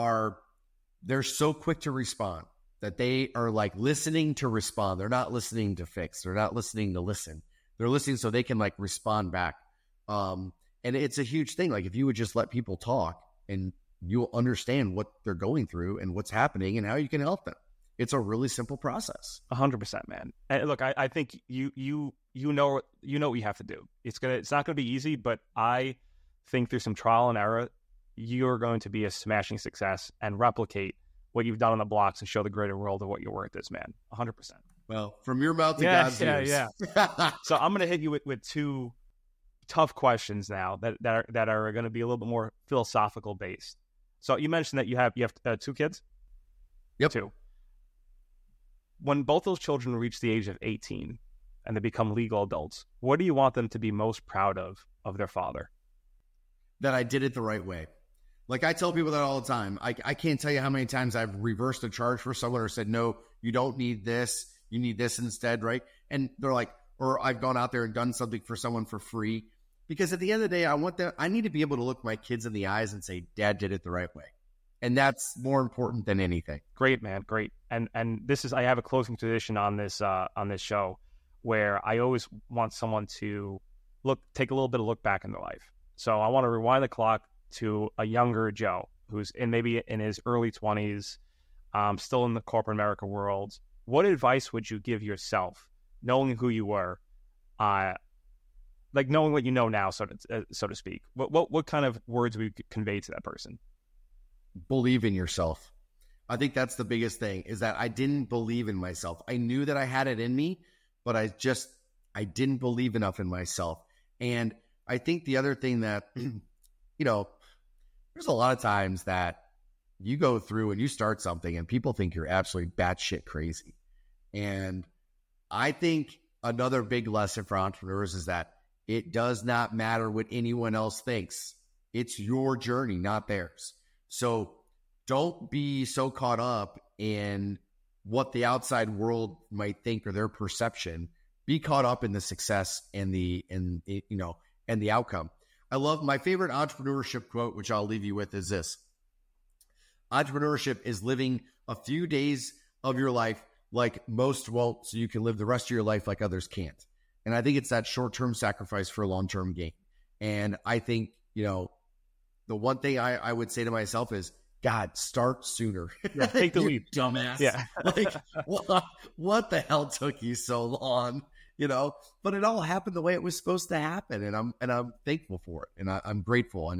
they're so quick to respond that they are like listening to respond. They're not listening to fix. They're not listening to listen. They're listening so they can like respond back. And it's a huge thing. Like if you would just let people talk and you'll understand what they're going through and what's happening and how you can help them. It's a really simple process. 100%, man. And look, I think you know what you have to do. It's not gonna be easy, but I think through some trial and error, you're going to be a smashing success and replicate what you've done on the blocks and show the greater world of what your worth is, man. 100%. Well, from your mouth to God's ears. Yeah. So I'm gonna hit you with 2 tough questions now that are going to be a little bit more philosophical based. So you mentioned that you have 2 kids. Yep. 2. When both those children reach the age of 18 and they become legal adults, what do you want them to be most proud of their father? That I did it the right way. Like I tell people that all the time. I can't tell you how many times I've reversed a charge for someone or said, no, you don't need this. You need this instead, right? And they're like, or I've gone out there and done something for someone for free. Because at the end of the day, I need to be able to look my kids in the eyes and say, Dad did it the right way. And that's more important than anything. Great, man. Great. And I have a closing tradition on this show where I always want someone to take a little bit of look back in their life. So I want to rewind the clock to a younger Joe who's maybe in his early 20s, still in the corporate America world. What advice would you give yourself, knowing who you were, like knowing what you know now, so to speak? What kind of words would you convey to that person? Believe in yourself. I think that's the biggest thing, is that I didn't believe in myself. I knew that I had it in me, but I didn't believe enough in myself. And I think the other thing that, there's a lot of times that you go through and you start something and people think you're absolutely batshit crazy. And I think another big lesson for entrepreneurs is that it does not matter what anyone else thinks. It's your journey, not theirs. So don't be so caught up in what the outside world might think or their perception. Be caught up in the success and the outcome. I love my favorite entrepreneurship quote, which I'll leave you with, is this: entrepreneurship is living a few days of your life like most won't, so you can live the rest of your life like others can't. And I think it's that short-term sacrifice for a long-term gain. And I think, the one thing I would say to myself is, God, start sooner. Yeah, take the leap, dumbass. Yeah. Like, what the hell took you so long? But it all happened the way it was supposed to happen. And I'm thankful for it. And I'm grateful. And it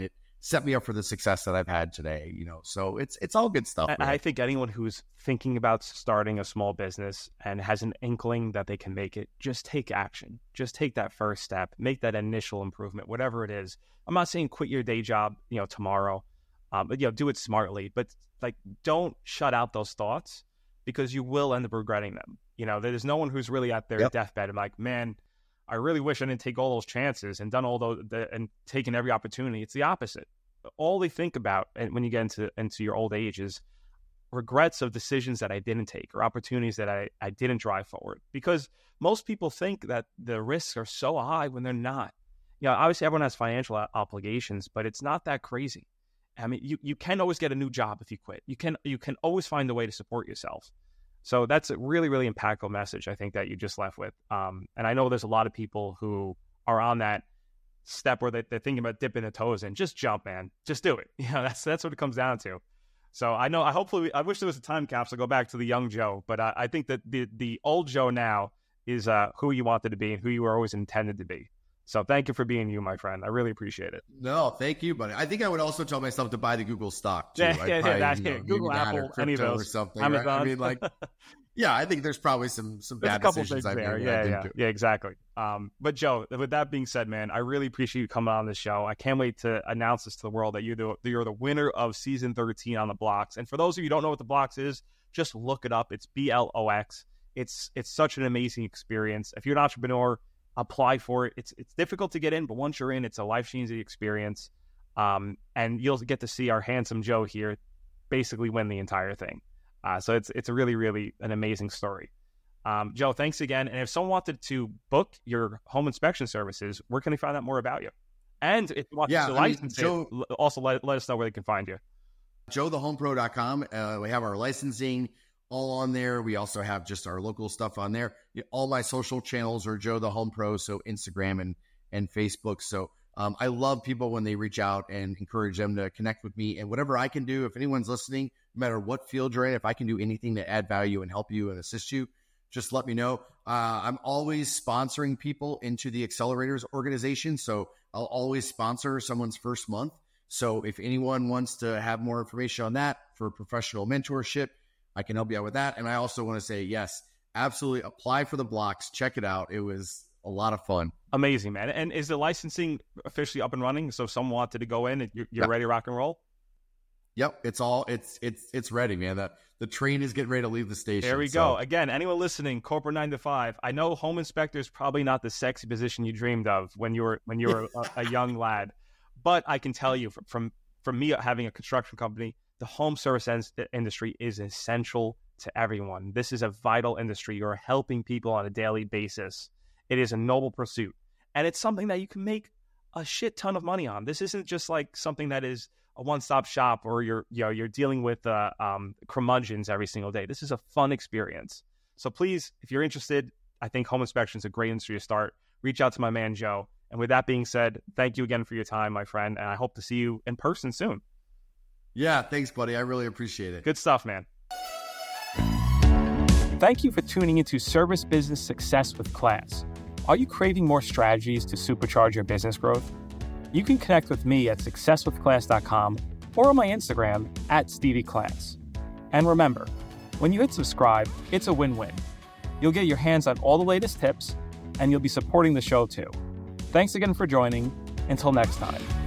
set me up for the success that I've had today, so it's all good stuff. I think anyone who's thinking about starting a small business and has an inkling that they can make it, just take action. Just take that first step, make that initial improvement, whatever it is. I'm not saying quit your day job, tomorrow, but do it smartly. But like, don't shut out those thoughts, because you will end up regretting them. There's no one who's really at their deathbed and like, man, I really wish I didn't take all those chances and done all those and taken every opportunity. It's the opposite. All they think about, and when you get into your old age, is regrets of decisions that I didn't take or opportunities that I didn't drive forward. Because most people think that the risks are so high when they're not. Obviously everyone has financial obligations, but it's not that crazy. I mean, you can always get a new job if you quit. You can always find a way to support yourself. So that's a really, really impactful message, I think, that you just left with. And I know there's a lot of people who are on that step where they're thinking about dipping their toes in. Just jump, man. Just do it. That's what it comes down to. So I wish there was a time capsule, go back to the young Joe, but I think that the old Joe now is who you wanted to be and who you were always intended to be. So thank you for being you, my friend. I really appreciate it. No, thank you, buddy. I think I would also tell myself to buy the Google stock too. That's it. Google, Apple, any of those, or something. Amazon. Right? I mean, like, yeah, I think there's probably some bad decisions I made. Yeah, exactly. But Joe, with that being said, man, I really appreciate you coming on the show. I can't wait to announce this to the world that you're the winner of season 13 on The Blocks. And for those of you who don't know what The Blocks is, just look it up. It's BLOX. It's such an amazing experience. If you're an entrepreneur, apply for it. It's difficult to get in, but once you're in, it's a life-changing experience. And you'll get to see our handsome Joe here basically win the entire thing. So it's a really, really an amazing story. Joe, thanks again. And if someone wanted to book your home inspection services, where can they find out more about you? And if you want to license it, also let us know where they can find you. JoeTheHomePro.com. We have our licensing all on there. We also have just our local stuff on there. All my social channels are Joe the Home Pro, so Instagram and Facebook. So I love people when they reach out and encourage them to connect with me. And whatever I can do, if anyone's listening, no matter what field you're in, if I can do anything to add value and help you and assist you, just let me know. I'm always sponsoring people into the Accelerators organization. So I'll always sponsor someone's first month. So if anyone wants to have more information on that for professional mentorship, I can help you out with that. And I also want to say, yes, absolutely apply for The Blocks. Check it out. It was a lot of fun. Amazing, man. And is the licensing officially up and running? So if someone wanted to go in and you're ready to rock and roll? Yep. It's ready, man. The train is getting ready to leave the station. There we go. Again, anyone listening, corporate 9 to 5. I know home inspector is probably not the sexy position you dreamed of when you were a young lad, but I can tell you from me having a construction company, the home service industry is essential to everyone. This is a vital industry. You're helping people on a daily basis. It is a noble pursuit. And it's something that you can make a shit ton of money on. This isn't just like something that is a one-stop shop or you're dealing with curmudgeons every single day. This is a fun experience. So please, if you're interested, I think home inspection is a great industry to start. Reach out to my man, Joe. And with that being said, thank you again for your time, my friend. And I hope to see you in person soon. Yeah, thanks, buddy. I really appreciate it. Good stuff, man. Thank you for tuning into Service Business Success with Class. Are you craving more strategies to supercharge your business growth? You can connect with me at successwithclass.com or on my Instagram @StevieClass. And remember, when you hit subscribe, it's a win-win. You'll get your hands on all the latest tips, and you'll be supporting the show too. Thanks again for joining. Until next time.